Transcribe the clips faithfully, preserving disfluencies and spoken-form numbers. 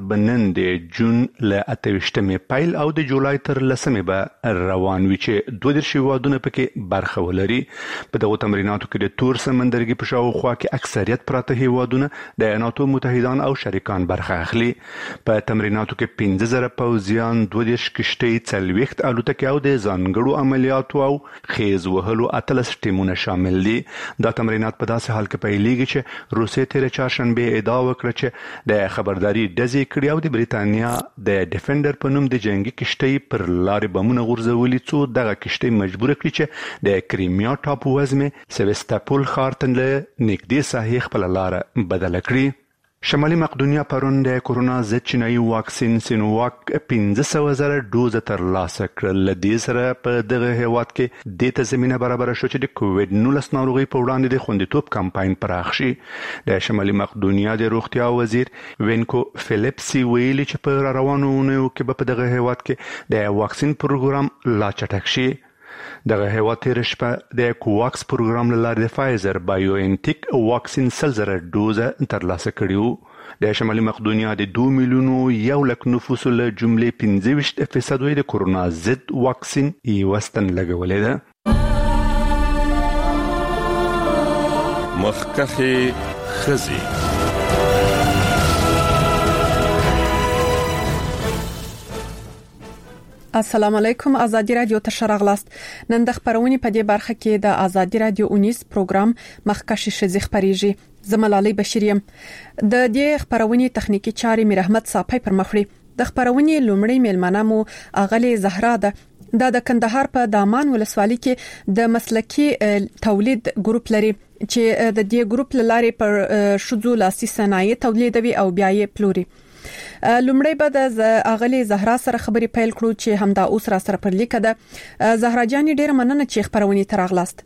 بنن د جون له اته ویشتمې پیل او د جولای تر لسمې به روان وي چې دوه دېرش هیوادونه پکې برخه ولري. په دغو تمریناتو کې د تور سمندرګي په شاوخوا کې اکثریت پراته هیوادونه د ایالاتو متحدان او شریکان برخه اخلي. په تمریناتو کې پنځه زره پوځیان، دوه دېرش کشتۍ، څلوېښت الوتکې او د ځانګړو عملیاتو او خیز وهلو اتلس ټیمونه شامل دي. دا تمرینات په داسې حال کې پیلېږي چې روسیې تېره چهارشنبې ادعا وکړه چې د خبرداري ډزې کړي او د بریتانیا د ډیفندر په نوم د جنگي کشتۍ پر لارې بمونه غورځولي، څو دغه کشتۍ مجبوره کړي چې د کریمیا ټاپو وزمې سیوستاپول ښار ته له نږدې ساحې خپله لاره بدله کړي. شمالي مقدونیا پرون د کورونا ضد چینایي واکسین سینوواک پنځه سوه زره ډوزه ترلاسه کړل. له دې سره په دغه هیواد کې دې ته زمینه برابره شو چې د کووډ نولس ناروغۍ په وړاندې د خوندیتوب کمپاین پراخ شي. د شمالي مقدونیا د روغتیا وزیر وینکو فیلیپسي ویلي چې په روانو اونیو کې به په دغه هیواد کې د واکسین پروګرام لا چټک شي. دغه هیواد تېره شپه د کوواکس پروګرام له لارې د فایزر بایو انټیک واکسین سل زره ډوزه ترلاسه کړي وو. د شمالي مقدونیا د دوه میلیونو یو لک نفوسو له جملې پنځه ویشت فیصد د کورونا ضد واکسین یوه ستن لګولې ده. مخکښې ښځې. السلام علیکم. آزادی رادیو ته شراغلاست. نن د خبرونې په دې برخه کې د آزادی رادیو اونیس پروګرام مخکښې ښځې خبريږي. زملالي بشریم د دې خبرونې تخنیکی چارې میر احمد صافی پر مخ وړي. د خبرونې لومړی میلمنه مو اغلی زهرا ده. دا د کندهار په دامان ولسوالۍ کې د مسلکی تولید ګروپ لري چې د دې ګروپ لارې پر شذو لاسي صنایع تولیدوي او بیا یې پلوري. لومړی به د اغلی زهرا سره خبرې پیل کړو چې همدا اوس را سره پر لیکه ده. زهرا جان ډیره مننه چې خبرونې ته راغلاست.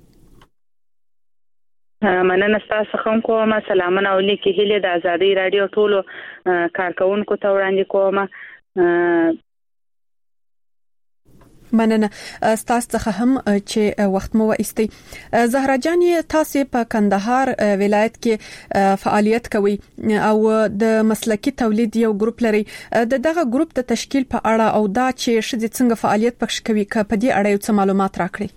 مننه تاسو هم کوم. سلامونه ولیکي هله د آزادی رادیو ټولو کارکونکو ته وړاندې کوم. مننه ستاسو څخه هم چې وخت مو وایستي. زهرا جان تاسو په کندهار ولایت کې فعالیت کوي او د مسلکی تولید یو ګروپ لري. د دغه ګروپ د تشکیل په اړه او دا چې شې څنګه فعالیت پکښ کوي که په دې اړه یو څه معلومات راکړي.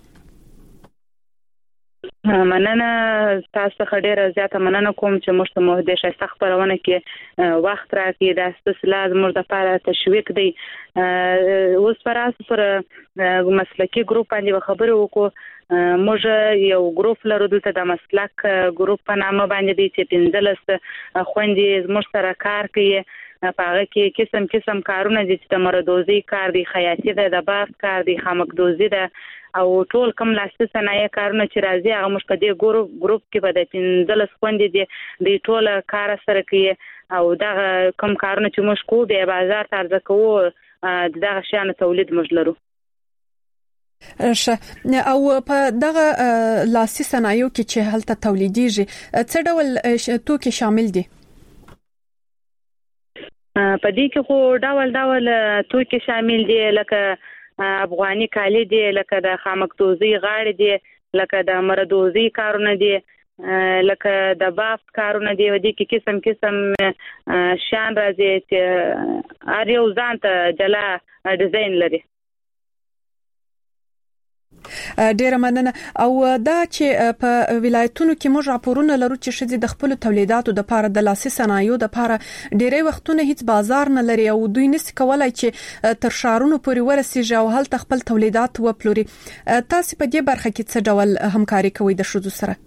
مننه تاسو خډيره زیاته مننه کوم چې موږ ته مو د شایسته خبرونه کې وخت راکړي. د استثلاث موږ د لپاره تشویق دی. اوس پر اساس پر مسلکی ګروپ باندې خبرې وکړو. موږ یو ګروپ لرو دلته د مسلک ګروپ په نامه باندې دی چې پنځلس خوندې موږ سره کار کوي. په هغه کې قسم قسم کارونه دي چې د مردوزي کار دی، خیاطي ده، د بافت کار دی، خامکدوزي ده او ټول کوم لاسي صنایع کارونه چې راځي هغه موږ په دې ګروپ ګروپ کې په د پنځلس خوندې دي د ټول کار سره کوي او دا کوم کارونه چې موږ کوو د بازار ته عرضه کوو دغه شان تولید موږ لرو. شه او په دغه لاسي صنایعو کې چې هلته تولیديږي څه ډول توکي شامل دي؟ په دې کې خو ډول ډول توکي شامل دي لکه افغاني کالی دي، لکه د خامکدوزي غاړې دي، لکه د مردوزي کارونه دي، لکه د بافت کارونه دي. ودي کې قسم قسم شان راځي چې هر یو ځان ته جلا ډیزاین لري. ډیره مننه. او دا چې په ولایتونو کې موږ راپورونه لرو چې شذې د خپل تولیداتو د لپاره د لاسي صنایعو د لپاره ډیره وختونه هیڅ بازار نه لري او دوی نس کولای چې تر شهرونو پورې ورسیږي او هلته خپل تولیدات وپلوري. تاسو په دې برخه کې څه ډول همکاري کوئ د شذو سره؟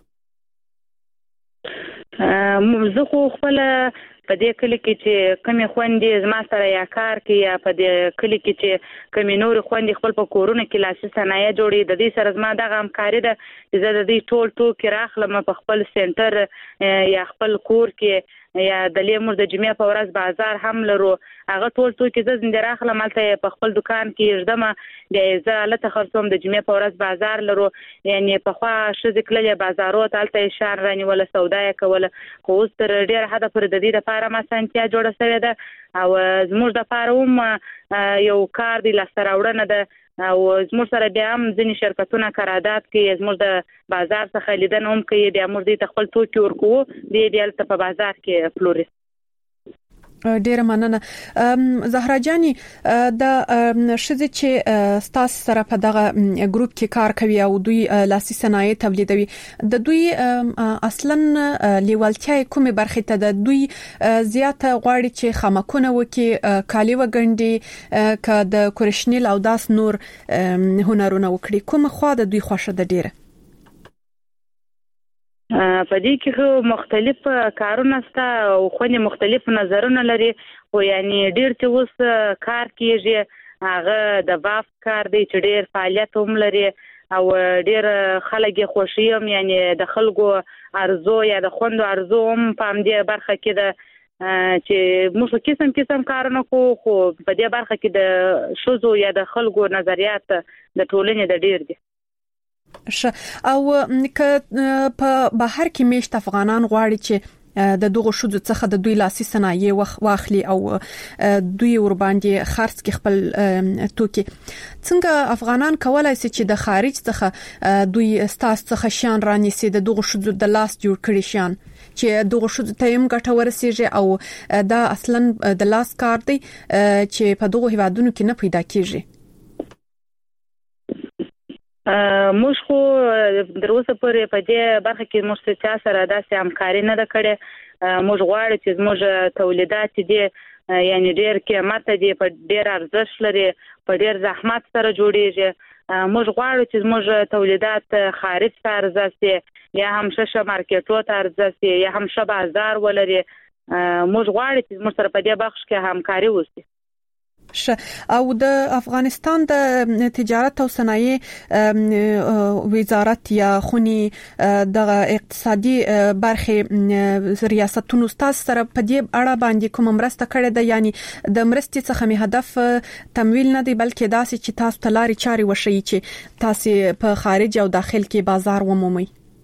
زه خو خپل په دې کلی کې چې کمی خوندې زما سره یا کار کوي یا په دې کلی کې چې کمی نور خوندې خپل په کورونه کې لاسي صنایع جوړي، د دې سره زما دغه همکاري ده چې زه د دې ټول ټوکې راخلم په خپل سنټر یا خپل کور کې یا د لیمور د جمعې په ورځ بازار هم لرو. هغه ټول توکي زه زنده راخلم هلته په خپل دکان کې ژدمه د زه هلته خرڅوم. د جمعې په ورځ بازار لرو. یعنی پخوا ښځې تللې بازارو ته هلته یې شیان رانیوله، سودا یې کوله. خو اوس تر ډېره حده پورې د دې دپاره هم اسانتیا جوړه شوې ده او زموږ دپاره هم یو کار دی، لاسته راوړنه ده او زموږ سره بیا هم ځینې شرکتونه قرارداد کوي، زموږ د بازار څخه لیدنه هم کوي، بیا موږ دې ته خپل توکي ورکوو، دې بیا هلته په بازار کې پلوري. ډیره مننه. زهرا جاني د شذ چې ستاسو سره په دغه ګروپ کې کار کوي او دوی لاسي صنایع تولیدوي، د دوی اصلا لیوالتیا کومه برخه ته د دوی زیاته غواړي چې خامکونه وکي، کالي وګنډي، ک د کورشنیل او داس نور هنرونه وکړي، کومه خوا د دوی خوښه ده ډیره؟ په دې کې مختلف کارونه ستا او خونې مختلف نظرونه لري، او یعنی ډیر چې اوس کار کیږي هغه د باف کار دی چې ډیر فعالیت هم لري او ډیر خلک خوشي هم، یعنی د خلکو ارزو یا د خوندو ارزو هم په دې برخه کې ده چې موږ قسم قسم کارونه کوو، خو په دې برخه کې د شوزو یا د خلکو نظریات د ټولنې د ډیر دي. ش او ک په بهر کې میشت افغانان غواړي چې د دغه شوزو څخه د دوی لاسي صنایع واخلي او دوی ور باندې خرڅ کې خپل توکي. څنګه افغانان کولای شي چې د خارج څخه دوی ستاسو څخه شان رانیسي، د دغه شوزو د لاس جوړ کړي شان چې دغه شوزو ته هم ګټه ورسیږي او دا اصلا د لاس کار دی چې په دغه هیوادونو کې نه پیدا کیږي؟ موږ خو در اوسه پورې په دې برخه کې موږ چا سره داسې همکاري نه ده کړې. موږ غواړو چې موږ تولیدات دي یعنی ډېر قیمت دي، په ډېر ارزښت لري، په ډېر زحمت سره جوړیږي. موږ غواړو چې موږ تولیدات خارج ته عرضه سي، یا هم ښه مارکیټو ته عرضه سي، یا هم ښه بازار ولري. موږ غواړو چې موږ سره په دې بخش کې همکاري وشي. ش او د افغانستان د تجارت او صنایع وزارت یا خونی د اقتصادي برخه ریاستونو تاسو سره په دې اړه باندې کوم مرسته کړې ده؟ یعنی د مرستې څخه می هدف تمویل نه دی، بلکې داسې چې تاسو تلاري چاري وشي چې تاسو په خارج او داخل کې بازار ومومي.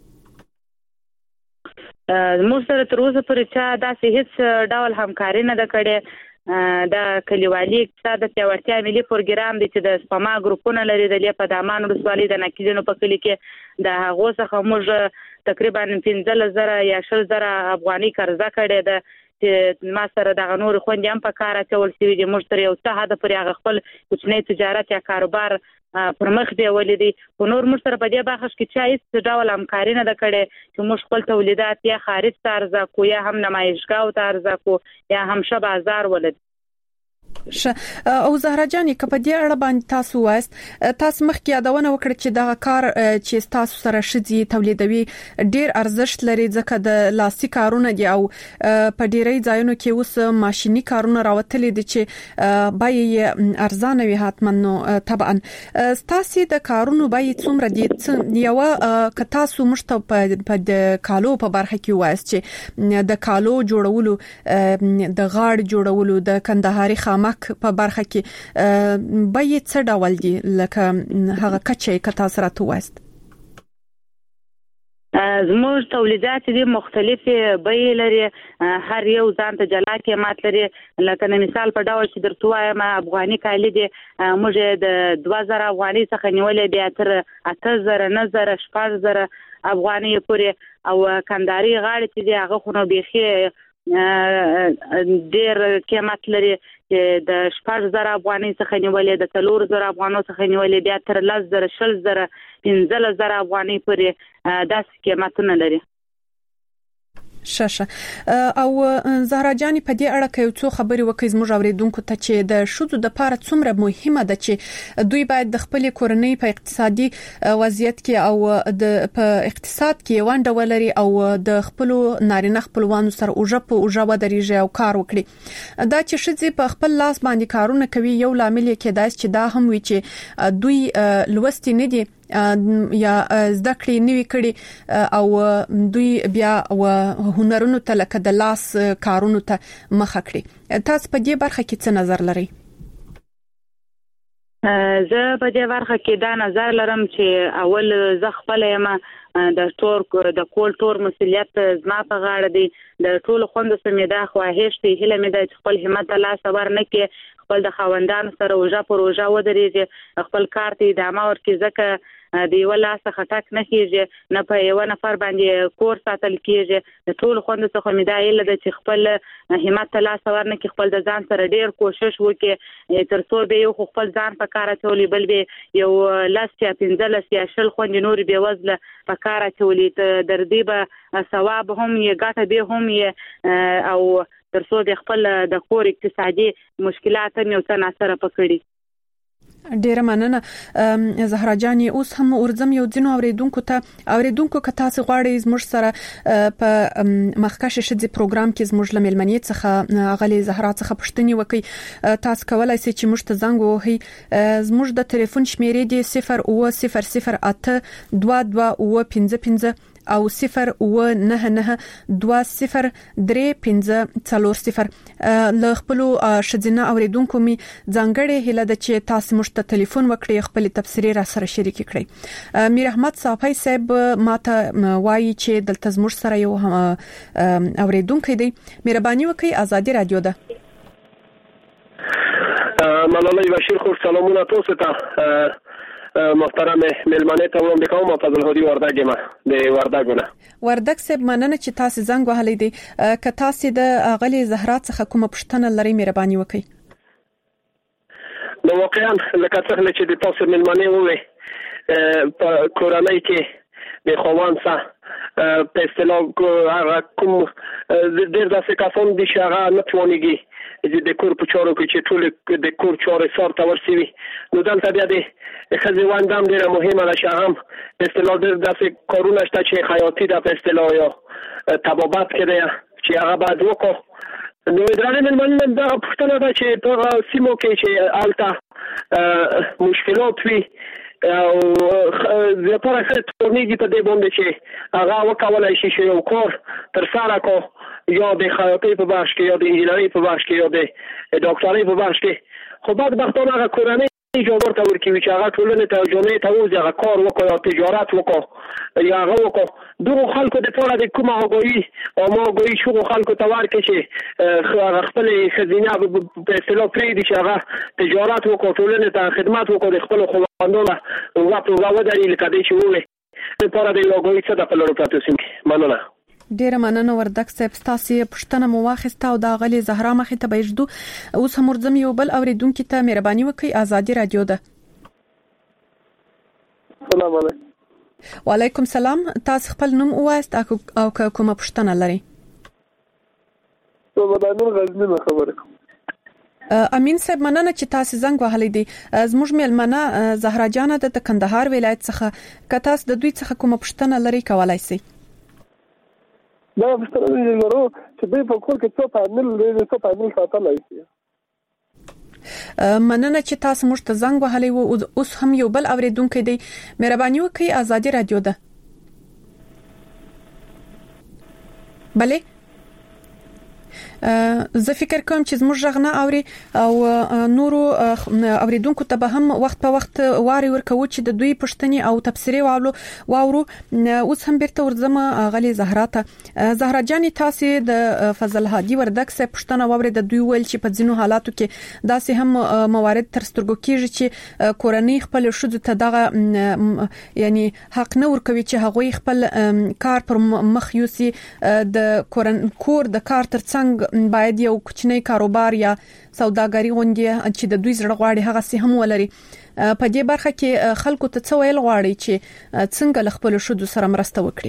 موږ سره تر اوسه پورې چا داسې هیڅ ډول همکاري نه ده کړې. د کلیوالي اقتصاد د پیاوړتیا ملي پروګرام دی چې د سپما ګروپونه لري د لیپه د امان ولسوالۍ د نکیزونو په کلی کې، د هغو څخه موږ تقریبا پنځه زره یا شل زره افغاني قرضه کړې ده چې ما سره د نور خوندې هم په کار اچول شوي دي. موږ تر یو څه حده پورې هغه خپل کوچنی تجارت یا کاروبار پر مخ دی ولیدي، خو نور موږ سره په دې بخش کې چا هیڅ ډول همکاري نه ده کړې چې موږ خپل تولیدات یا خارج ته عرضه کو، یا هم نمایشګاو ته عرضه کو، یا هم ښه بازار ولري. ش او زهرا جاني که په دې اړه باندې تاسو وایست، تاسو مخکې یادونه وکړه چې دا کار چې تاسو سره شدي تولیدوي ډیر ارزښت لري ځکه د لاسي کارونه دي او په ډیری ځایونو کې اوس ماشيني کارونه راوتلي دي چې بای ارزانه وي حتما. نو طبعا تاسو د کارونو بای څومره دي؟ یو که تاسو مشته په کالو په برخه کې وایست چې د کالو جوړولو، د غاړ جوړولو، د کندهاري خامک په برخه کې به څه ډول دي لکه هغه کچې کتا سره توست؟ زموږ تولیدات دي مختلف بیې لري، هر یو ځان ته جلا قیمت لري. لکه مثال په ډول چې درته وایم افغاني کالي دي موږ د دوه زره افغاني څخه نیولې بیا تر اته زره، نه زره، شپږ زره افغاني پورې. او کندهاري غاړې چې دي هغه خو نو بیخي ډیر قیمت لري چې د شپږ زره افغاني څخه نیولې، د څلور زره افغانو څخه نیولې بیا تر لس زره، شل زره، پنځه زره افغاني پورې داسې قیمتونه لري. شاشه او زهرا جاني په دې اړه کې څو خبرې وکړي زموږ اوریدونکو ته چې د شذو د لپاره څومره مهمه ده چې دوی باید د خپل کورنۍ په اقتصادي وضعیت کې او د په اقتصاد کې ونډه ولري او د خپل نارینه خپلوانو سره اوجه په اوجه ودرېږي او کار وکړي. دا چې شذې په خپل لاس باندې کارونه کوي یو لامل کې دا چې دا هم وي چې دوی لوستي نه دي یا زده کړې نوي کړي او دوی بیا هنرونو ته لکه د لاس کارونو ته مخه کړي. تاسو په دې برخه کې څه نظر لرئ؟ زه په دې برخه کې دا نظر لرم چې اول زه خپل یم د ټور د کول ټور مسولیت زما په غاړه دی. د ټول خوند سمې دا خواهش دی هله مې د خپل همت لا صبر نه کې خپل د خاوندانو سره وجا پروژه ودرېږي خپل کار ته ادامه ورکړي ځکه د یو لاس خټک نه کیږي نه په یو نفر باندې کور ساتل کیږي د ټول خوند څخه مدایله د چې خپل همت لاس ورنه کې خپل د ځان سره ډیر کوشش وکړي تر څو به یو خپل ځان په کار اچولي بل به یو لاس یا پنځلس یا شل خوند نور به وزله په کار اچولي در دې به ثواب هم یې ګټه به هم یې او تر څو د خپل د کور اقتصادي مشکلات هم یو څه ناسره پکړي. ډیره مننه زهرا جانې. اوس هم ورزم یو ځینو اوریدونکو ته اوریدونکو که تاسو غواړئ زموږ سره په مخکښ شذې پروګرام کې زموږ لملمنې څخه غلي زهرا څخه پوښتنې وکړي تاسو کولای شئ چې موږ ته زنګ ووهئ. زموږ د ټلیفون شمیرې دی صفر اوه صفر صفر اته دوه دوه اوه پنځه پنځه او صفر اوه نه نه دوه صفر درې پنځه څلور صفر. له خپل شذینه اوریدونکو می ځانګړې هله د چې تاسو موږ ته ټلیفون وکړئ خپل تفسیري را سره شریک کړئ. میر احمد صافی صاحب ماته وایي چې دلته زموږ سره یو اوریدونکو دی. مهرباني وکړئ ازادي رادیو ده. ملالۍ بشیر خو سلامونه تاسو ته محترم ملمنه ته وړاندې کوم. فضل هدي وردګ ما د وردګونه وردګ صاحب مننه چې تاسو زنګ وهلې دي. که تاسو د غلي زهرا څخه کومه پوښتنه لرئ مهرباني وکړئ. نو واقعا لکه څنګه چې د تاسو ملمنه وې په کورنۍ کې د خوان سره په اصطلاح هغه کوم ډېر داسې کسان دي چې هغه نه توانېږي چې د کور په چارو کې چې ټول د کور چارې سر ته ورسوي. نو دلته بیا د ښځې ونډه هم ډېره مهمه ده چې هم په اصطلاح ډېر داسې کارونه شته چې حیاتي ده په اصطلاح یا طبابت کې ده چې هغه باید وکړو. نو درانه ملمنه دغه پوښتنه ده چې په هغه سیمو کې چې هلته مشکلات وي او زیاتره خلک تورنیږي په دې باندې چې هغه وکولای شي چې یو کار تر سره کو یا د خیاطۍ په بخش کې یا د انجینرۍ په بخش کې یا د ډاکټرۍ په بخش کې. خو بدبختانه هغه کورنۍ اجازه ورته ورکوي چې هغه ټولنې ته جامعې ته وځي هغه کار وکړي یا تجارت وکړي یا هغه وکړي. دغو خلکو دپاره د کومه آګاهي او ماګاهي شغو خلکو ته ورکړي چې هغه خپلې ښځینه په اصطلاح پرېږدي چې هغه تجارت وکړي ټولنې ته خدمت وکړي د خپلو خاوندانو وغه پروګه ودري لکه دې چې وویل دپاره د یو آګاهي څه ده په لرو پرتو سیمو کې. مننه. ډیره مننه وردګ صاحب. تاسو پوښتنه مو واخیسته او د غلي زهرا مخې ته بيجدو. اوس هم ورزم یو بل اوریدونکو ته مهرباني وکړئ ازادي رادیو ده. السلام علیکم. وعلیکم سلام. تاسو خپل نوم ووایست او کومه پوښتنه لرئ؟ زه د نور غزنی خبره کوم. امین صاحب مننه چې تاسو زنګ وهلې دي. زموږ مېلمنه زهرا جان د کندهار ولایت څخه که تاسو د دوی څخه کومه پوښتنه لرئ کولای شئ. دا پوښتنه لرو چې دوی په کور کې څو پانل لري څو پانل ساتلای شي. مننه چې تاسو موږ ته زنګ وهلې وو. اوس هم یو بل اوریدونکو دی. مهرباني وکړئ ازادي رادیو ده. بله زه فکر کوم چې زموږ ژغ نه اوري او نورو اوریدونکو ته به هم وخت په وخت واري ورکو چې د دوی پښتني او تفسیري واولو واورو. اوس هم بیرته ورځم غلي زهرا ته. زهرا جان تاسو د فضل هادي وردګ سه پښتنه واوري د دوی ول چې په ځینو حالاتو کې داسې هم موارد تر سترګو کېږي چې کورنۍ خپل شذ ته دغه یعنی حق نه ورکوي چې هغه خپل کار پر مخ یوسي. د کور د کار تر څنګ باید یو کوچنی کاروبار یا سوداګری غونډه چې د دوی زړه غواړي هغه سي هم ولري. په دې برخه کې خلکو ته څه ویل غواړي چې څنګه خپل شذ سره مرسته وکړي؟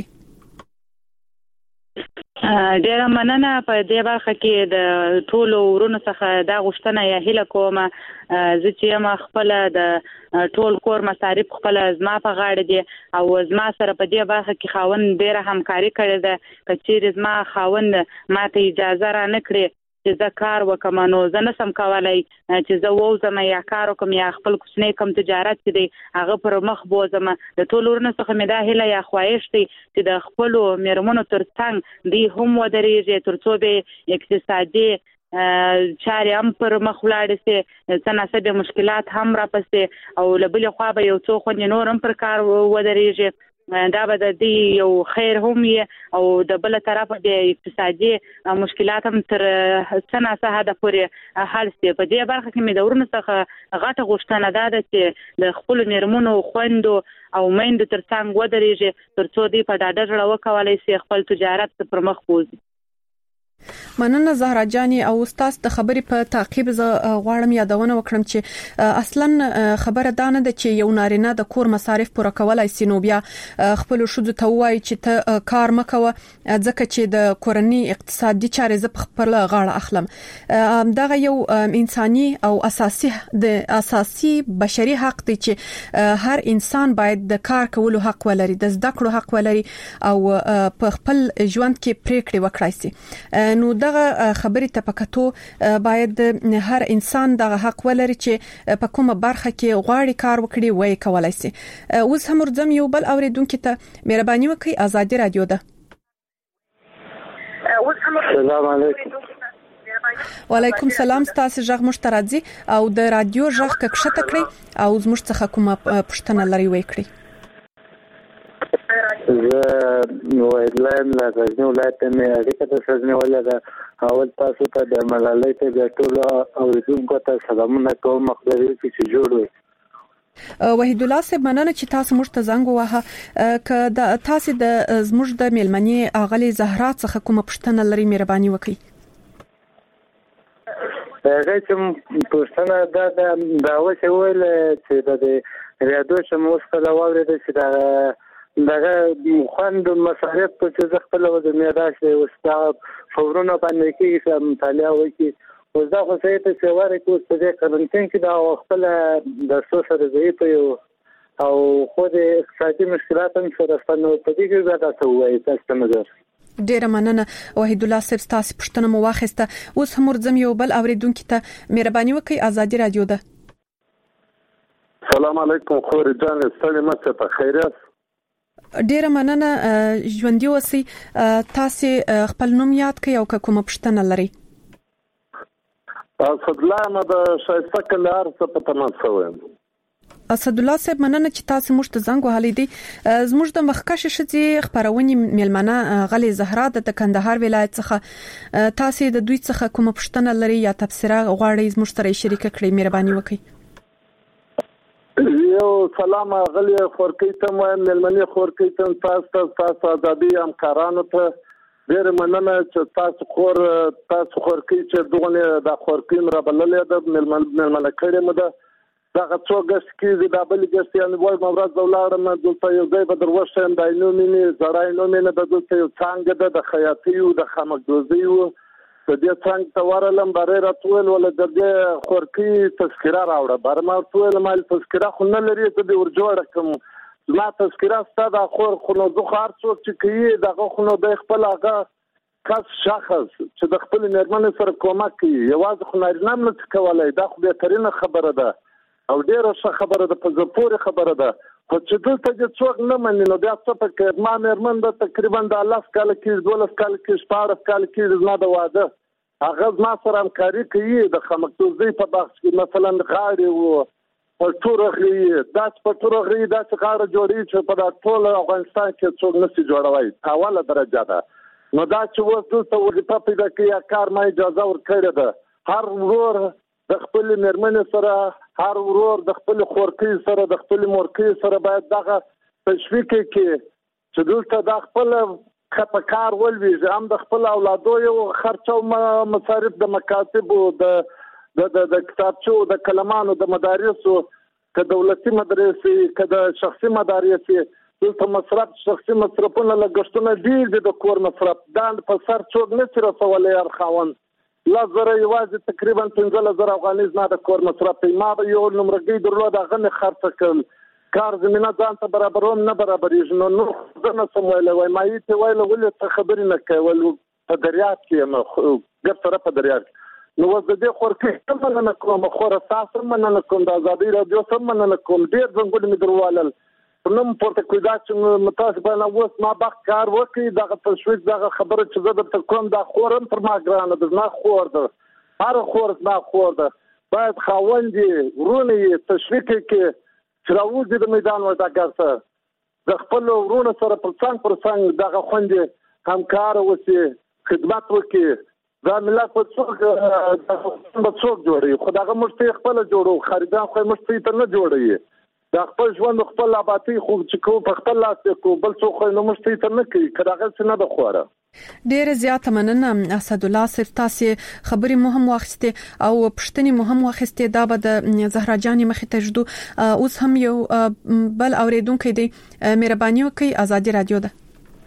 ډیره مننه. په دې برخه کې د ټولو ورونو څخه دا غوښتنه یا هیله کومه زه چې ما خپل د ټول کور مصارف خپل زما په غاړه دي او زما سره په دې برخه کې خاوند ډیره همکاري کړې ده. کچېر زما خاوند ماته اجازه را نه کړې چې زه کار وکم نو زه نه سم کولای چې زه ووزم یا کار وکم یا خپل کوچنی کم تجارت کې دی هغه پر مخ بوزم. د ټول ورونو څخه مې دا هیله یا خواهش دی چې د خپل میرمنو ترڅنګ دی هم ودرېږي تر څو به اقتصادي چاري هم پر مخ ولاړ سي څنګه مشکلات هم را پسې او لبل خو به یو څو خو نور هم پر کار ودرېږي. دا به د دې یو خیر هم او د بل طرف د اقتصادي مشکلات هم تر سنه سه د پورې حل شي. په دې برخه کې مې د ورونو څخه غټه غوښتنه ده چې د خپل میرمنو خويندو او میندو ترڅنګ ودرېږي ترڅو دوی په ډاډه زړه وکولای شي خپل تجارت پر مخ بوځي. مننه زهرا جاني او استاد د خبرې په تعقیب ز غواړم یادونه وکړم چې اصلا خبره دانه ده چې یو نارینه د کور مصارف پوره کولای سي نو بیا خپل شوزو ته وایي چې ته کار مکوه ځکه چې د کورنۍ اقتصادي چارې ز خپل غاړه اخلم. دا یو انساني او اساسي د اساسي بشري حق دی چې هر انسان باید د کار کولو حق ولري، د زده کړو حق ولري او په خپل ژوند کې پریکړې وکړي سي. نو دغه خبرې ته پکاتو باید هر انسان دغه حق ولري چې په کومه برخه کې غواړي کار وکړي وای کولای شي. اوس هم ورځم یو بل اوریدونکو ته مهرباني وکړئ. آزادي رادیو ده. السلام علیکم. وعلیکم السلام. تاسو ژغ مشترکزي او د رادیو ژغ کښته کړی او زموږ څخه کومه پښتنه لري وای کړی. زه وایدلایم لا غزنی ولایت مې اړیکه د سزنی ولګه اول تاسو ته د ملالۍ ته د ټول اوریدونکو ته سلامونه کوم. مخدري چې جوړ وي وحید الله صاحب مننه چې تاسو موږ ته زنګ ووهه. ک د تاسو د زموږ د میلمنې اغلی زهرا څخه کومه پښتنه لري مهرباني وکړئ. هغه چې پښتنه دا د اوسه ویل چې د ریاضو شموس کله واورید چې دا دغه خوند مصارف په څه خپل د میراث او استاد فورونه باندې کې چې مطالعه وکړي او دا خو څه ته چې واره کو څه د قرنټین کې دا خپل د سوسره ضعیف او خو د اقتصادي مشکلات هم سره فنو په دې کې دا څه وایي تاسو نظر. ډیره مننه وحید الله صاحب تاسو پښتنه مو واخیسته. اوس هم ورځم یو بل اوریدونکو ته مهرباني وکړئ. آزادي رادیو ده. سلام علیکم خور جان ستړي مڅ په خیریت. ډیره مننه ژوندۍ اوسئ. تاسو خپل نوم یاد کړئ او کومه پښتنه لري. اسد الله ما د شایسته کلار څخه په تماس وم. اسد الله صاحب مننه چې تاسو موږ ته زنګ وهلی دي. زموږ د مخکښ شې خبرونی میلمنه غلي زهرا د کندهار ولایت څخه تاسو د دوی څخه کومه پښتنه لري یا تفسیر غواړئ زموږ سره شریک کړئ مهرباني وکړئ. یو سلام غلی خورکی ته مې ملمنې خورکی ته تاسو تاسو ازادي همکارانو ته ډېر مننه چې تاسو خور تاسو خورکی چې دغه د خورکی مر بللې د ملمنې کړې مده دا څو غس کې د بل غس یعنی وای مورز دولارم دلته یو ځای به دروښم د نو مینې زړای نو مینې د دلته یو څنګه د خیاطي او د خمکدوزي او د دې څنګه تورلم بارې راتول ول د دې خورکی تذکرہ راوړه بار ما ټول مال تذکرہ خو نه لري ته د ورجوړ کوم ما تذکرہ ستاسو خور خو نو د خار څوک چې کوي دغه خو نو د خپل هغه کس شخص چې د خپل میرمن سره کومک کوي یوازې خو نارینه نه کولای دا خو به ترینه خبره ده او ډیره ښه خبره ده په زپوري خبره ده خو چې دلته چې څوک نه مني نو بیا څه پکې ما میرمن د تقریبا د الله کال کې دولس کال کې شپږ کال کې زما د واده هغه ما سره همکاري کوي د خمکدوزي په بخش کې مثلا غاړي او ټورغي دا په ټورغي دا څه کار جوړي چې په ټول افغانستان کې څوک نشي جوړوي اوله درجه ده نو دا چې وځو ته ورته پیدا کې کار ما اجازه ورکړه ده هر ورور د خپل میرمن سره هر ورور د خپل خورکی سره د خپل مورکی سره باید دغه تشویق کې چې دلته د خپل کار ولوي هم د خپل اولادو یو خرچو مصارف د مکاتب او د د کتابچو د کلمانو د مدارسو ک دولتي مدرسې ک د شخصي مدارسې دلته مصرف شخصي مصرفونه لګښتونه ډیر د کور مصرف دان په سر څوک نه سره سوالې ارخاون لا زره یوازې تقریبا پنځه زره افغانۍ زما د کور مصرف ما به یو نمرګي درلود هغه نه خرڅ کړل کار زمينه ځان ته برابروم نه برابرېږي نو نو زه نه سم ویل وای ما یې ته ویل ولې څه خبرې نه کوي په دریاب کې نو ګر سره په دریاب نو وځ دې خورکې هم نه کوم خور تاسو هم نه کوم د ازادي رادیو سم نه کوم ډیر څنګه می دروالل نو پورته کوي دا چې متاسفانه اوس ما بخ کار وکړي دغه تشویق دغه خبره چې زه د کوم د خورم پر ما ګرانه د ما خور ده هر خور ما خور ده باید خاوندې ورونه تشویق کې چراوځي د میدان وتا کارته د خپل ورونو سره پر څنګ پر څنګ دغه خوندې همکار اوسي خدمت وکړي دا ملت په څوک په څوک جوړي خو دغه مشته خپل جوړو خریدان خو مشته ته نه جوړي دا خپل ژوند خپل آبادی خو چې کو په خپل لاس کو بل څوک خو نو مشته ته نه کوي کداغه څه نه بخوره ډیر زیات مننه اسد الله صرف تاسو خبري مهم واخسته او پښتني مهم واخسته دا به د زهرا جان مخې ته جدو اوس هم یو بل اوریدونکو دی مهرباني وکي ازادي رادیو ده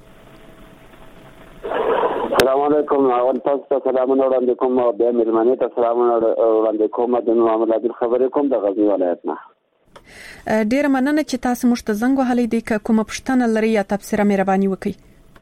السلام علیکم اول تاسو سلامونه وړاندې کوم او د مېلمنې ته سلامونه وړاندې کوم د معاملات خبرې کوم د غزنی ولایت نه ډیر مننه چې تاسو موږ ته زنګ وهلی دی کومه پښتنه لري یا تفسیر مهرباني وکي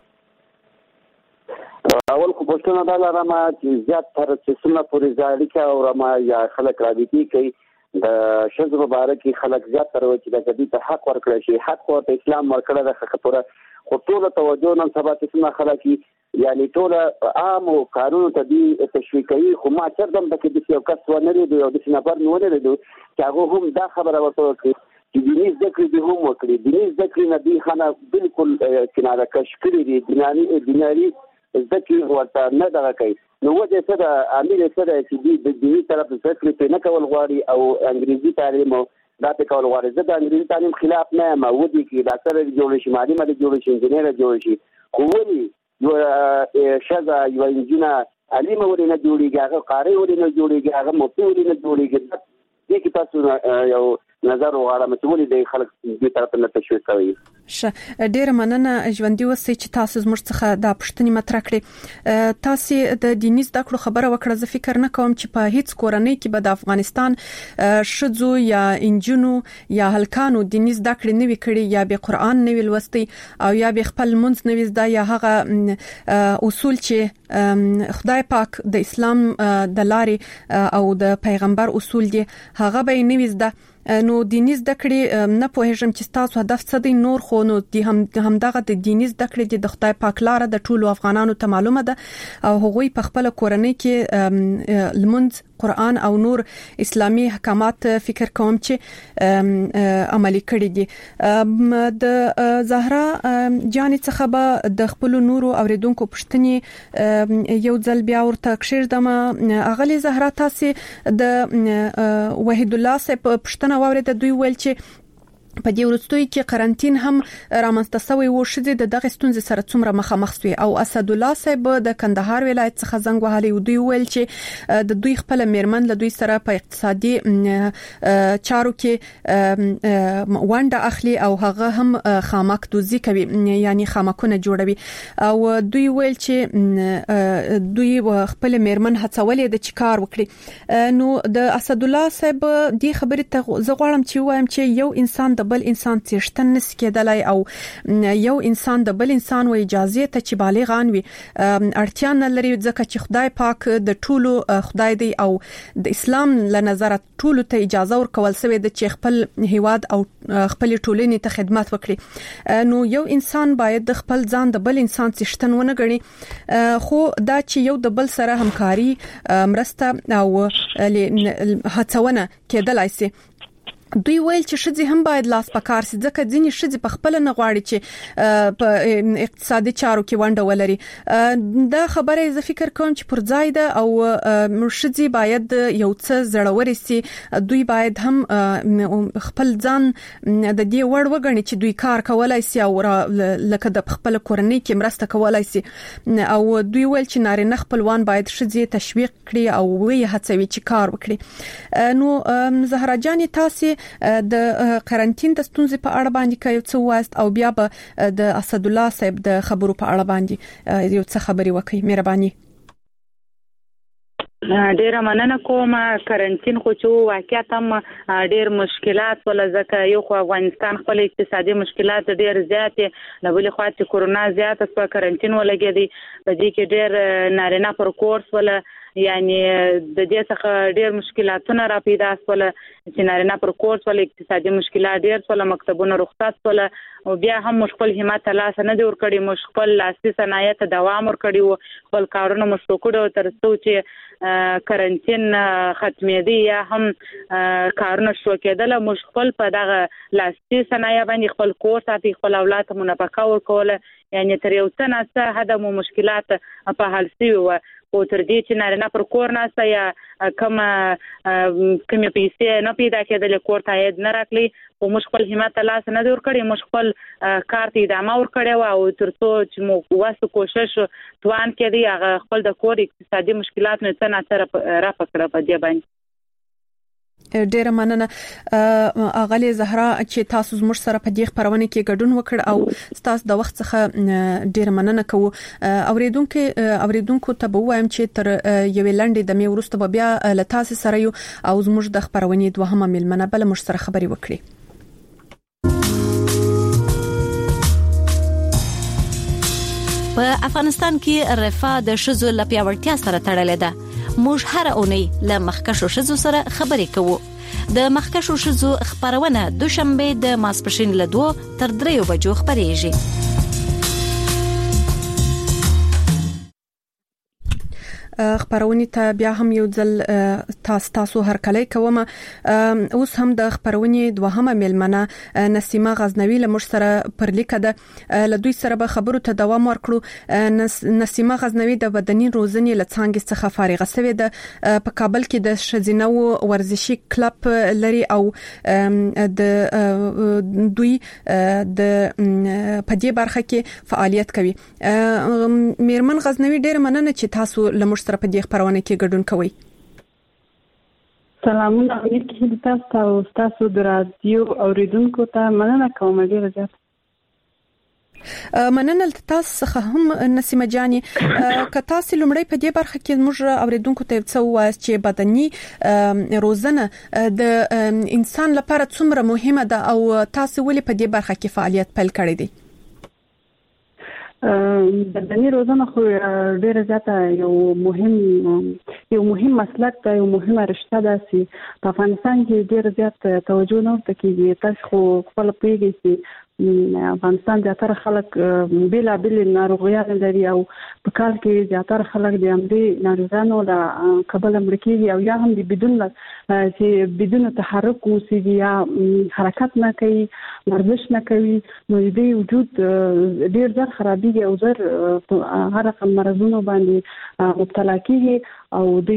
اول خو پښتنه دا لرم چې زیات تر چې څومره پورې ځای کې او رما یا خلک راځي کوي د شذ مبارکي خلک زیات تر چې د دې ته حق ورکړي شي حق او اسلام ورکړه د خطر خو ټول توجه نن سبا څخه خلک یعنی ټول عام او قانون ته دي تشویقي خو ما چردم د کې د یو کس ونه لري او د سنبر نه لري چې هغه هم دا خبره ورته کوي چې دیني ذکر دي هم وکړي دیني ذکر نه دي خانه بالکل کناره کش کړی دي دیناري دیناري ذکر ورته نه دغه کوي نو وجه څه د امیر څه د چې دي د دې طرف ذکر په نه کول غواړي او انګریزي تعلیم دا په کول غواړي زه د انګریزي تعلیم خلاف نه یم او دي کې ډاکټر جوړ شي مالي مالي جوړ شي انجنیر جوړ شي خو ولي یو شذا یو انجنیر علي موري نه جوړيږي هغه قاری وري نه جوړيږي هغه مفتي وري نه جوړيږي دې کې تاسو یو نظر وغواړم چې ولې د خلک دې طرف ته تشویق کوي ش ډیر مننه ژوندۍ وسې چې تاسو زموږ څخه د پښتني مطرح کړې تاسو د دیني زده کړو خبره وکړه زه فکر نه کوم چې په هیڅ کورنۍ کې به د افغانستان شذو یا انجنو یا هلکانو دیني زده کړې نه وکړي یا به قران نه ولوستي او یا به خپل منځ نه وزدا یا هغه اصول چې خدای پاک د اسلام د لارې او د پیغمبر اصول دي هغه به نه وزدا نو دیني زده کړې نه پوهیږم چې تاسو هدف څه دی نور خو نو د هم همدغه د دیني زده کړې د خدای پاک لار د ټولو افغانانو ته معلومه ده او هغوی په خپل کورنۍ کې لمونځ قرآن او نور اسلامي احکامات فکر کوم چې عملي کړي دي د زهرا جان څخه به د خپل نورو اوریدونکو پښتني یو ځل بیا ورته کښیږدم اغلی زهرا تاسو د وحید الله صاحب پښتنه واورید دوی ویل چې په دې ورستوي کې قرنټین هم رامنځته شوی و شدي د دغه ستونزې سره څومره مخامخ شوی او اسد الله صاحب د کندهار ولایت څخه زنګ وهلی و دوی ویل چې د دوی خپل میرمن له دوی سره په اقتصادي چارو کې ونده اخلي او هغه هم خامک دوزي کوي یعنی خامکونه جوړوي او دوی ویل چې دوی خپل میرمن هڅولې د چکار وکړي نو د اسد الله صاحب دې خبرې ته زه غواړم چې وایم چې یو انسان د بل انسان څښتن نس کېدلای او یو انسان د بل انسان و اجازه ته چې بالغان وي اړتیا نه لري ځکه چې خدای پاک د ټولو خدای دی او د اسلام له نظر ټولو ته اجازه ورکول سوی د چې خپل هیواد او خپل ټولنې ته خدمت وکړي نو یو انسان باید د خپل ځان د بل انسان څښتن ونه ګڼي خو دا چې یو د بل سره همکاري مرسته او هڅونه کېدلای شي دوی ویل چې شذې هم باید لاس پکار سي ځکه ځینې شذې په خپل نه غواړي چې په اقتصادي چارو کې ونډه ولري دا خبره زه فکر کوم چې پر ځای ده او شذې باید یو څه زړور سي دوی باید هم خپل ځان د دې وړ وګڼي چې دوی کار کولای سي او لکه د خپل کورنۍ کې مرسته کولای سي او دوی ویل چې نارینه خپلوان باید شذې تشویق کړي او وی هڅوي چې کار وکړي نو زهرا جان تاسو د قرنټین د ستونزې په اړه باندې کوي څه واست او بیا به د اسد الله صاحب د خبرو په اړه باندې یو څه خبري وکړي مهرباني ډیر مننه کوم قرنټین خو چې واقعیت هم ډیر مشکلات ولا ځکه یو خو افغانستان خپل اقتصادي مشکلات ډیر زیات نه بل خو چې کورونا زیات په قرنټین ولګیدي په دې کې ډیر نارینه پر کورس ولا یعنی د دې څخه ډېر مشکلاتونه را پیدا شول چې نارینه پر کورس ول اقتصادي مشکلات ډېر شول مکتبونه رخصت شول او بیا هم مو خپل همت لاس نه دی ورکړی مو خپل لاسي صنایع ته دوام ورکړی او خپل کارونه مو شروع کړو تر څو چې کرنټین ختمېدی یا هم کارونه شروع کېدل مو خپل په دغه لاسي صنایع باندې خپل کورس او خپل اولاد ته منفقه ورکول یعنی تر یو څه نه هدا مو مشکلات په حل شوي و او تر دې چې نارینه پر کور ناسته یا کوم کومې پیسې نه پیدا کېدلې کور ته عاید نه راکړي خو موږ خپل همت لاس نه دی ورکړی موږ خپل کار ته ادامه ورکړې وه او تر څو چې مو وسو کوشش توان کېدی هغه خپل د کور اقتصادي مشکلات نه څه ناڅه رافع کړه په دې باندې ډیره مننه اغلی زهرا چې تاسو زموږ سره په دې خبرونه کې ګډون وکړ او تاسو د وخت څخه ډیره مننه کوم اوریدونکو اوریدونکو ته به وایم چې تر یوې لنډې د می ورسته بیا له تاسو سره یو او زموږ د خبرونه دوهمه ملمنه بل مش سره خبري وکړي په افغانستان کې رفاه د شذو لپیاوړتیا سره تړلې ده موږ هر اونۍ له مخکشو شذو سره خبرې کوو د مخکشو شذو خبرونه دوشنبه د ماسپښین له دوه تر درې بجو خبرېږي خبرونه ته بیا هم یو ځل تاسو تاسو هر کله کوم اوس هم د خبرونه دوهمه ملمنه نسیمه غزنوی له مر سره پر لیکه ده له دوی سره به خبرو ته دوام ورکړو نسیمه غزنوی د بدني روزنې له څنګه څخه فارغه شوې ده په کابل کې د شزینو ورزشي کلب لري او د دوی د پدې برخه کې فعالیت کوي میرمن غزنوی ډېر مننه چې تاسو له سره په دې خبرونه کې ګډون کوي سلامونه امید کې تاسو او تاسو د رادیو اوریدونکو ته مننه کوم ډیره زیات مننه تاسو څخه هم نسیمه جاني که تاسو لمړی په دې برخه کې موږ اوریدونکو ته څه وایي چې بدني روزنه د انسان لپاره څومره مهمه ده او تاسو ولې په دې برخه کې فعالیت پیل کړی دی بدني روزنه خو ډیره زیاته یو مهم یو مهم مسلک دی یو مهمه رشته ده چې په افغانستان کې ډیره زیات توجه نه ورته کیږي تاسو خو خپل پیږئ چې افغانستان زیاتره خلک بلا بل ناروغیان لري او په کال کې زیاتره خلک د امدې ناروغانو له کبله مړ کیږي او یا هم د بدون چې بدون تحرک او سی یا حرکت نه کوي ورزش نه کوي نو د وجود ډیر ځل خرابېږي او زر هر رقم مرزونو باندې مبتلا کیږي او د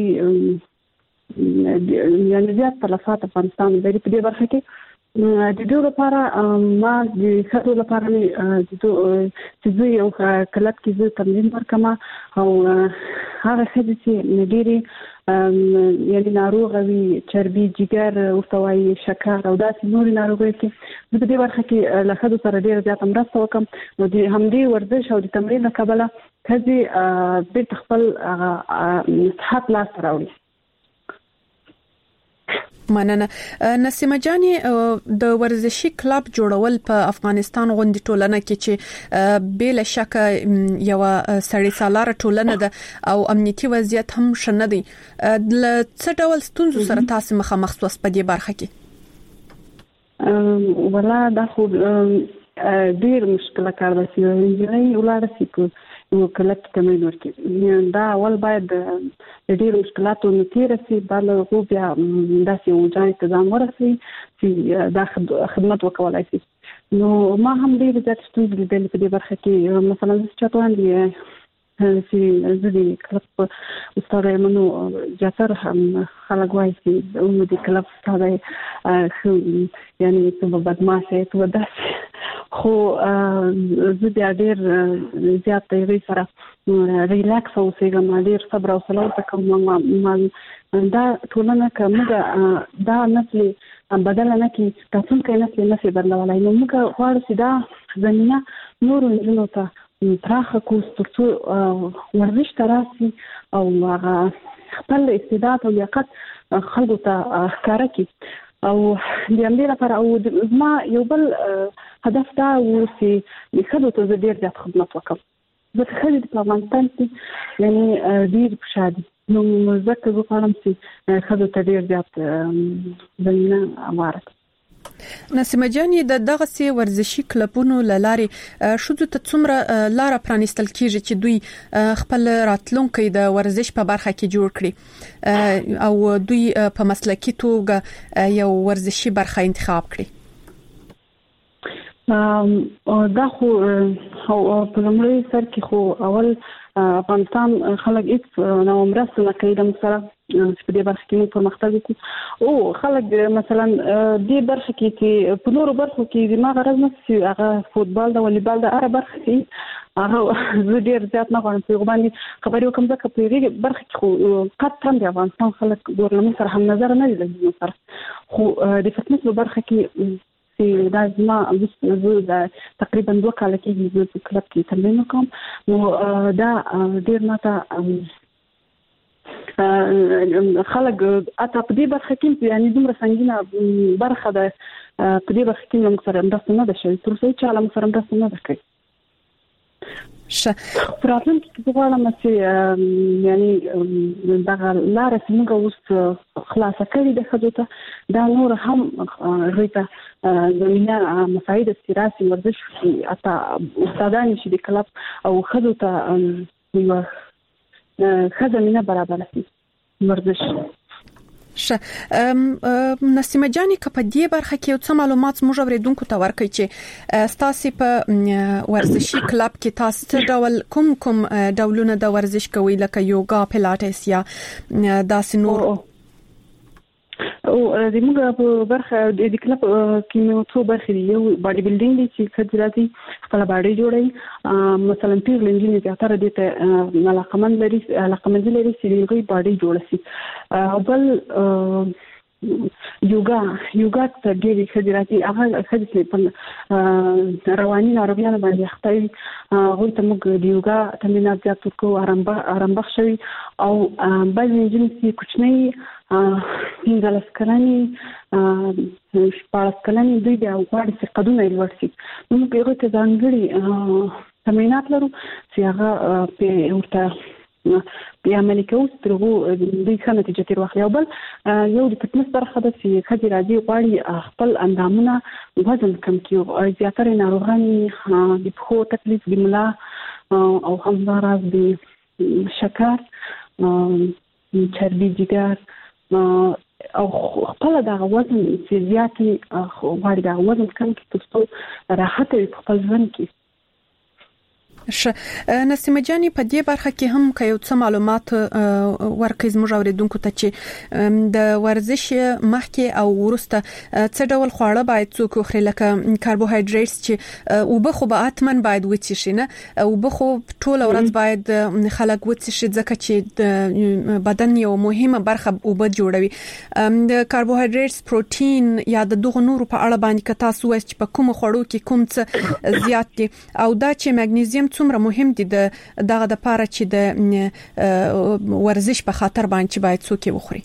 یعنی زیات تلفات افغانستان لري په دې برخه کې د دې لپاره ما د خاطر لپاره د چې یو کلب کې زه تمرین ورکم او هغه څه چې نديري یعنی ناروغ وي چربي جګر او توای شکر او داسې نور ناروغي کې د دې برخه کې له خدو سره ډیر زیات مرسته وکم نو د همدې ورزش او د تمرین قبله کځي د خپل صحت لاس راوړي مننه نسیمه جاني د ورزشي کلب جوړول په افغانستان غونډې ټولنه کې چې بل شک یو سړی سالار ټولنه ده او امنیتي وضعیت هم شنه دي د څه ډول ستونزو سره تاسو مخامخ سوس په دې برخه کې ولا دا خو ډیر مشکله کار ده چې یې ولاړ شي نو کله چې تمرین ورکړي دا اول باید د ډېر مشکلاتو نه تیر شي بل خو بیا داسې وځي ته ځان ورسي چې دا خدمت وکولای شي نو ما هم ډېر زیات ستونزې لیدلې په دې برخه کې مثلا چاته دي چې زدي کلب استاد منو زیاتره هم خلک وایي چې نو دې کلب استاد یعنی څه بدمعشه ته وداسي خو زه بیا ډېر زیات یې سره ریلاکس او څنګه ډېر صبر او صلوات کوم دا ټولنه کومه دا نسل بدل نه کی تاسو کې نسل نسل بدلولای نو موږ غواړو چې دا زمينه نور انجنونو ته تراخه کوستو ورزش تراسي او هغه خپل استعداد او لیاقت خلکو ته ښکاره کړي او د همدې لپاره او ما یو بل هدف دا و چې د خدو ته ډېر زیات خدمت وکړم زه خلک په افغانستان کې یعنی ډېر شادي نو ځکه زه غواړم چې خزو ته ډیر زیات زمينه وارد. نسیمه جان د دغه سي ورزشي کلبونو لارې شوزو ته څومره لار پرانستل کیږي چې دوی خپل راتلونکي د ورزش په برخه کې جوړ کړي او دوی په مسلکي توګه یو ورزشي برخه انتخاب کړي. دا خو په لومړي سر کې خو اول افغانستان خلک هیڅ نو مرسته نه کوي د مسره په دې برخه کې پرمختګ وکړي او خلک مثلا دې برخه کې چې په نورو برخو کې د ما غرض نه چې هغه فوتبال د والیبال د هر برخه کې هغه زه ډیر زیات نه غواړم چې باندې خبرې وکم ځکه په دې برخه کې خو قطعا د افغانستان خلک ورلمه سره هم نظر نه لري سره خو د فتنس په برخه کې دا زما زه تقریبا دوه کال کې زه په کلب کې تمرین کوم نو دا ډیر ماته خلک اته په دې برخه کې یعنی دومره څنګه برخه ده په دې برخه کې موږ سره انداسه نه ده شوی تر څو چې علم سره انداسه نه ده کوي. شه پراتم کې غواړم چې یعنی دا لار چې موږ اوس خلاصه کړې ده خو ته دا نور هم غوته زمينه مساعد سیاسي ورزش کې اته استادان شي د کلب او خزو ته یو خزمینه برابر شي ورزش. شه نسیمه جان که په دې برخه کې څه معلومات موږ اوریدونکو ته ورکړي چې تاسو په ورزشي کلب کې تاسو څه ډول کوم کوم ډولونه د ورزش کوي لکه یوګا پیلاټس یا داسې نور او د موږ په برخه د کلب کې نو څو برخې دي یو باډي بلډینګ دي چې خځراتي خپل باډي جوړي مثلا پیر لنجینې چې تر دې ته علاقمند لري علاقمند لري چې دوی باډي جوړ شي او بل یوګا یوګا ته ډېری خځراتي هغه خځې په رواني ناروغیانو باندې اخته هغه ته موږ د یوګا تمرینات زیات کوو آرام آرام بخښوي او بعض نجونې کوچنۍ پنځلس کلنې شپږ کلنې دوی د غواړي چې قدونه یې لوړ شي نو په هغه ته ځانګړي تمرینات لرو چې هغه په ورته په عملي کوو ترغو دوی ښه نتیجه تر واخلي او بل یو د فټنس برخه ده چې ښځې راځي غواړي خپل اندامونه وزن کم کړي زیاتره ناروغان د پښو تکلیف د ملا او همداراز د شکر چربي جګر او خپل دا وزن چې زیاتې غواړي دا وزن کم کړي ترڅو راحت وي په خپل ژوند کې. شه نسیمه جان په دې برخه کې هم که یو څه معلومات ورکړئ زموږ اوریدونکو ته چې د ورزش مخکې او وروسته څه ډول خواړه باید څوک وخوري لکه کاربوهایډریټس چې اوبه خو به حتماً باید وڅښي نه اوبه خو ټول ورځ باید خلک وڅښي ځکه چې د بدن یو مهمه برخه اوبه جوړوي د کاربوهایډریټس پروتین یا د دغه نورو په اړه باندې که تاسو وایئ چې په کوم خوړو کې کوم څه زیات دي او دا چې مګنیزیم څومره مهم دي د دغه د پاره چې د ورزش په خاطر باندې باید څوک وخوري.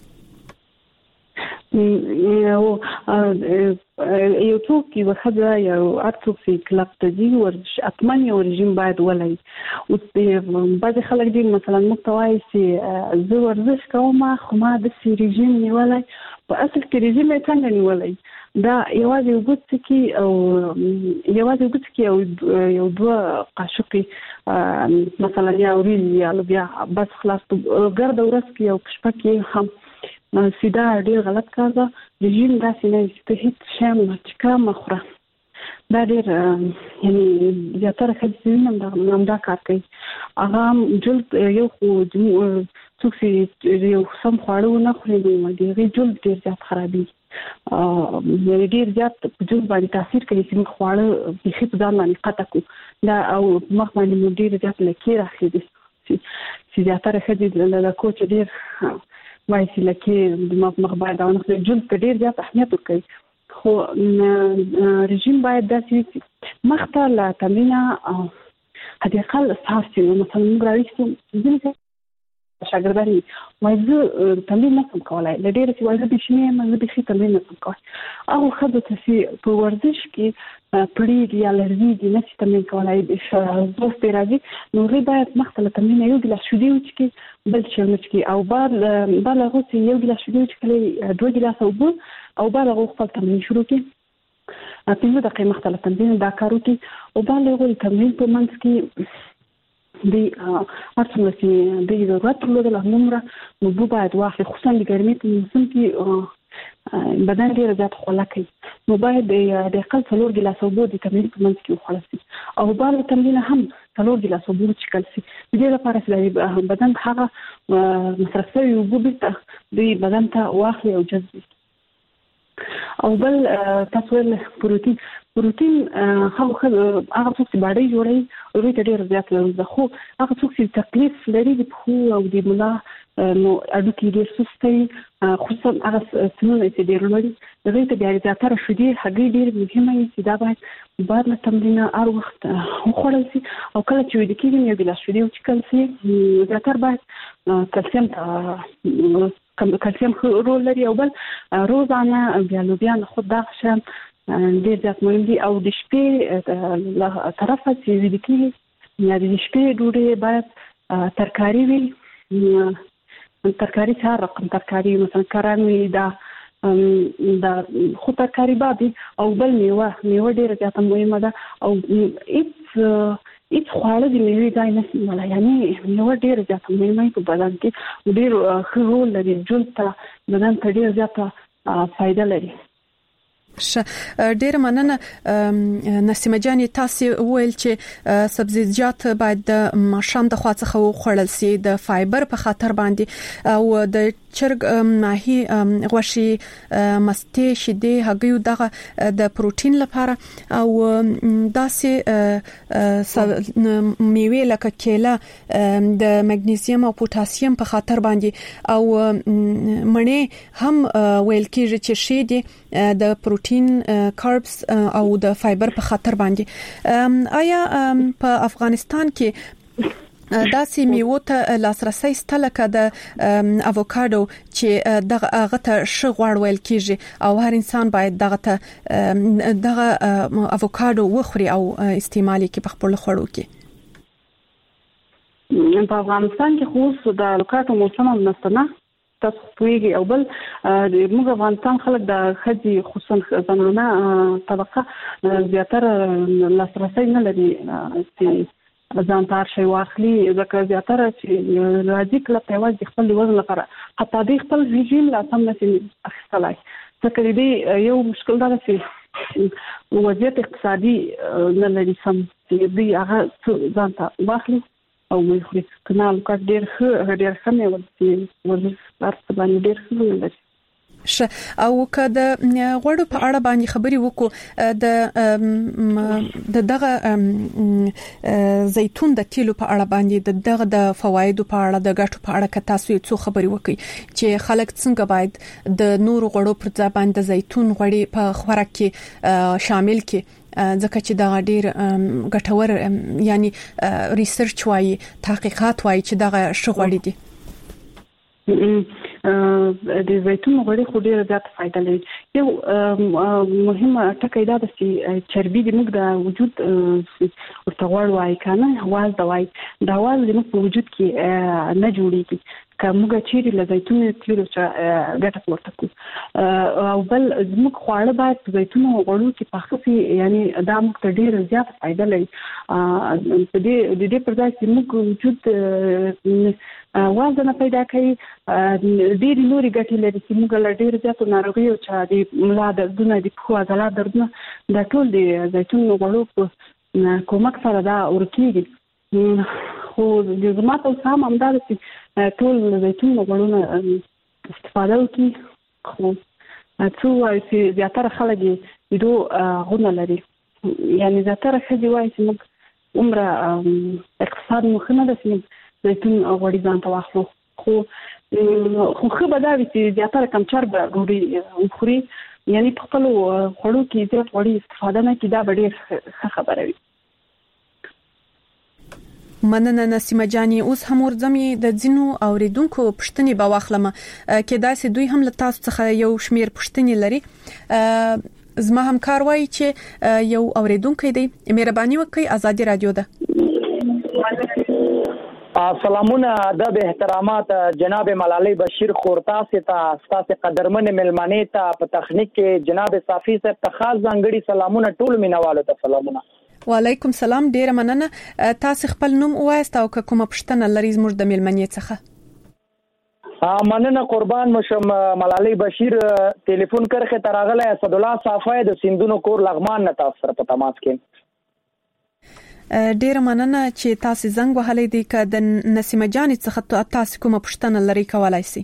یو یو څوک یو خدای یو ارڅوک چې کلب ته ځي ورزش اتمن یو رژیم باید ولای او بعض خلک دي مثلا متوای چې زه ورزش کوم خو ما د سی رژیم نیولای په اصل کې رژیم یې څنګه نیولای دا یوازې وګت کی او یوازې وګت کی او یو دوه قاشقې مثلا یا ورین یا بیا بس خلاص ګرد ورس کی او پښپا کی هم سیدا ډیر غلط کار ده رژیم داسې نه چې هیڅ شی نه چکه مخره دا ډیر یعنی زیاتره خلک هم دا کار کوي هغه جلد یو خو څوک چې یو سم خواړه نه خوري نو د جلد ډیر زیات خرابي یعنی ډیر زیات په جلد باندې تاثیر کوي چې موږ خواړه بيخي په ځان باندې قطع کوو دا او مخ باندې مو ډیر زیات لکې راځي چې زیاتره خلک د کوچ ډیر وایي چې لکه د مخ باندې دا نه جلد ته ډیر زیات اهمیت ورکوي خو رژیم باید داسې مخته لا تمرینه هدي اقل ساعتين مثلا موږ راوښتو ځینې شاګردان وایي زه تمرین نشم کولای د ډېر څه وایي د شنه مې د خې تمرین نشم کولای هغه خدای ته چې په ورزش کې پړې یا لرزي دي نشي تمرین کولای د دوست راځي نو غي باید مختلف تمرین یو ګلاس شودي وچکي بل څه وچکي او بل بل هغه چې یو ګلاس شودي وچکي دوه ګلاس اوبه او بل هغه خپل تمرین شروع کړي په یوه دقیقه مختلف تمرین دا کارو کې او بل هغه تمرین په منځ کې د ارڅنه چې د ضرورت له عمره نو بو باید واخلي خصوصا د ګرمۍ په موسم کې بدن ډیر زیات خوله کوي نو باید د اقل څلور ګلاس اوبه د تمرین په منځ کې وخوړل شي او بل تمرین هم څلور ګلاس اوبه وڅښل شي د دې لپاره چې بدن هغه مصرف شوی اوبه د بدن ته واخلي او جذب او بل تاسو ول پروتین پروتین خو هغه څه چې باندې جوړي او ډېر ډېر زیات لري خو هغه څه چې تکلیف لري د خو او د ملا نو اډو کې ډېر سستي خصوصا هغه سنونه چې ډېر لري دغه ته بیا زیاتره شدي هغه ډېر مهمه چې دا باید بعد له تمرین هر وخت وخوړل شي او کله چې د کېږي یو ګلاس شدي او چې کله شي زیاتره باید کلسیم کلسیم رول لري او بل روزانه بیا نو بیا خود دا شم ډېر زیات مهم دي او د شپې له طرفه چې ویل کېږي یا د شپې ډوډۍ باید ترکاري وي ترکاري څه رقم ترکاري مثلا کرانوي دا دا خو ترکاري بابي او بل میوه میوه ډېر زیات مهمه ده او هیڅ هیڅ خواړه د میوې ځای نشي ولا یعنی میوه ډېر زیات مهمه په بدن کې ډېر ښه رول لري جلد ته بدن ته ډېر زیاته فائدہ لري ش ډیر مننه نسیمه جان تاسو ویل چې سبزیجات باید د ماشام د خوا څخه وخوړل شي د فایبر په خاطر باندې او د چرګ ماهي غوښي مستې شیدې هګیو دغه د پروتین لپاره او داسې میوه لکه کیله د مګنیزیم او پوتاسیم په خاطر باندې او مڼې هم ویل کېږي چې شي دي د پروتین کاربس او د فایبر په خاطر باندې آیا په افغانستان کې داسې میوه ته لاسرسي ستلکه د اوکاډو چې دغه غته شغوړ ویل کیږي او هر انسان باید دغه ته دغه اوکاډو وخوري او استعمالي کې په خپل خوړو کې په افغانستان کې خو د اوکاډو موسم هم نشته تاسو پوهیږئ او بل د موږ افغانستان خلک د خځې خصوصا زنانه طبقه زیاتره لاسرسي نه لري چې ځان تار شي واخلي ځکه زیاتره چې راځي کله په واځي خپل وزن لپاره حتی د خپل رژیم لا سم نشي اخیستلای ځکه دې یو مشکل دا چې وضعیت اقتصادي نه لري سم چې دې هغه ځان ته واخلي او مې خو کنال کار ډېر ښه ډېر ښه مې ولې ولې تاسو باندې ډېر ښه ولې ش او که د غوړو په اړه باندې خبري وکړو د د دغه زيتون د تیلو په اړه باندې د دغه د فوایدو په اړه د ګټو په اړه که تاسو یې څو خبري وکړي چې خلک څنګه باید د نور غوړو پر ځای باندې د زيتون غوړي په خوراک کې شامل کړي ځکه چې دا ډېر ګټور یعنی ریسرچ وايي تحقیقات وايي چې دا شغوړي دي د زيتون غوړي خو ډېر زیات فائدہ لري یو مهمه ټکی دا ده چې چربي د موږ د وجود ورته غوړ وایي کنه واز دا وایي دا واز د موږ په وجود کې نه جوړیږي که موږ چیرې له زيتون تیلو څخه ګټه پورته کوو او بل موږ خواړه باید په زيتون غوړو کې پخې شي یعنی دا موږ ته ډېر زیات فائدہ لري په دې د دې پر ځای چې موږ وجود وزن پیدا کوي ډېر نوري ګټې لري چې موږ له ډېر زیاتو ناروغیو چې د ملا دردونه د پښو عضلات دردونه دا ټول د زيتون غوړو په کومک سره دا ورکیږي خو د زما په سم هم دا چې ټول زيتون غوړونه استفاده وکړي خو څو وايي چې زیاتره خلک یې دوه غونه لري یعنی زیاتره خځې وايي چې موږ عمره اقتصاد مخنه ده چې زيتون غوړي ځان ته واخلو خو خو خو به دا وي چې زیاتره کم چرب غوړي وخوري یعنی په خپل خوړو کې زیات غوړي استفاده نه کړي دا به ډېر ښه خبره وي مننه نسیمه جاني. اوس هم ورځمې د ځینو اوریدونکو پښتني به واخلم کې داسې دوی هم له تاسو څخه یو شمیر پښتني لري. زما همکار وایي چې یو اوریدونکو دی. مهرباني وکړئ، ازادي رادیو ده. سلامونه ادب احترامات جناب ملالۍ بشیر خورتا ته تاسو قدرمن ملمنې ته په تخنیک کې جناب صافی صاحب ته خاص ځانګړي سلامونه ټول مینوالو ته سلامونه. وعلیکم سلام، ډیره مننه. تاسو خپل نوم وایست او کومه پښتنه لري زموږ د ملمنې څخه؟ مننه قربان مشم ملالۍ بشیر. ټلیفون کرخه تراغله اسد الله صافی د سندونو کور لغمان نه تاسو سره په تماس کې. ډیره مننه چې تاسو زنګ وهلې دي ک د نسیمه جاني څخه تاسو کومه پښتنه لري کولای شي.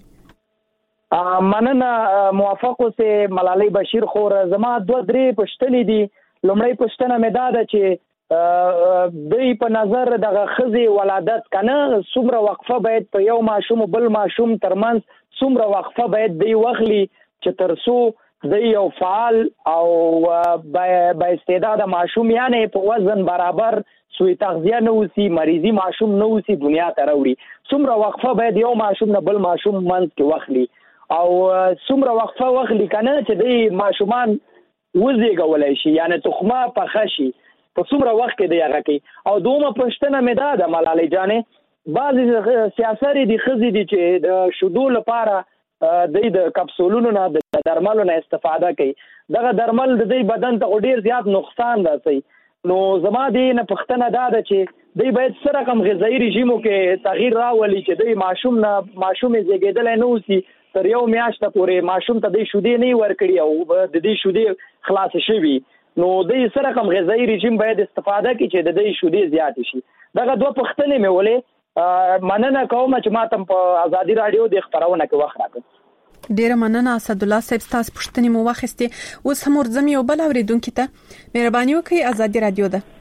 مننه موافق اوسه ملالۍ بشیر خور. زما دوه درې پښتنې دي. لومړی پښتنه مې دا ده چې دوی په نظر دغه خزي ولادت کنه څومره وقفه باید په یو ماشوم بل ماشوم ترمنځ څومره وقفه باید دی وخلی چې ترسو د یو فعال او با استعداد ماشوم یعنی په وزن برابر سوی تغذیه نه وسی مریضی ماشوم نه وسی دنیا ته راوړي. څومره وقفه باید یو ماشوم نه بل ماشوم منځ کې وخلی او څومره وقفه وخلی کنه چې دی ماشومان وزیږولای شي یعنی تخمه پخه شي په څومره وخت کې دی هغه کوي. او دومره پښتنه مې دا ده ملالۍ جانې بعضې سیاسري دي ښځې دي چې د شیدو لپاره دوی د کپسولونو نه د درملو نه استفاده کوي. دغه درمل د دوی بدن ته ډیر زیات نقصان رسوي. نو زما دې نه پښتنه دا ده چې دوی باید څه رقم غذایي رژیمو کې تغییر راولي چې دوی ماشوم نه ماشوم زیږېدلی نه اوسي تر یو میاشت پورې ماشوم ته د شودې نه ورکړي او د دې شودې خلاص شوي. نو د سره کوم غذایی رژیم باید استفاده کړي چې د دې شودې زیات شي. دغه دوه پښتنې مې ولې مننه کوم چې ما تم په ازادي رادیو د خبرونه کې وخت راکړ. ډیره مننه اسد الله صاحب، تاسو پښتنې مو واخیستې. اوس هم ورځم یو بل اوریدونکو ته مهرباني وکړئ، ازادي رادیو ده.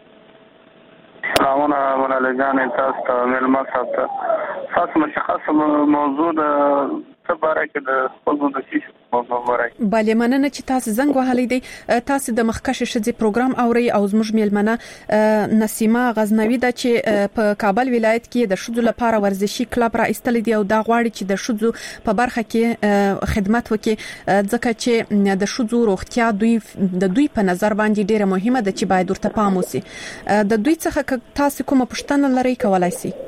سلامونه ملالۍ جانې، تاسو ته مېلمه صاحب ته تاسو مشخص موضوع د څه باره کې د خپل د شیش موضوع باره کې. بله مننه چې تاسو زنګ وهلی دی. تاسو د مخکښ ښځې پروګرام اوري او زموږ مېلمنه نسیمه غزنوي ده چې په کابل ولایت کې د ښځو لپاره ورزشي کلب را ایستل دي او دا غواړي چې د ښځو په برخه کې خدمت وکړي ځکه چې د ښځو روغتیا دوی د دوی په نظر باندې ډیره مهمه ده چې باید ورته پام وشي. د دوی څخه تاسو کومه پوښتنه لرئ کولای شئ.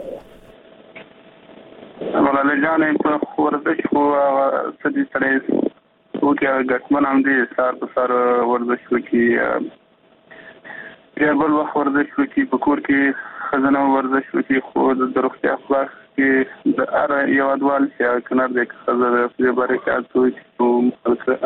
ملالۍ جانې په ورزش خو څه دي سړی وکړي ګټمن هم دي سهار په سهار ورزش وکړي بیا بل وخت ورزش وکړي په کور کې ښځه ورزش وکړي خو د روغتیا په برخه کې د هر یو هېوادوال چې کنر دی که ښځه د دې باره کې هڅه وکړي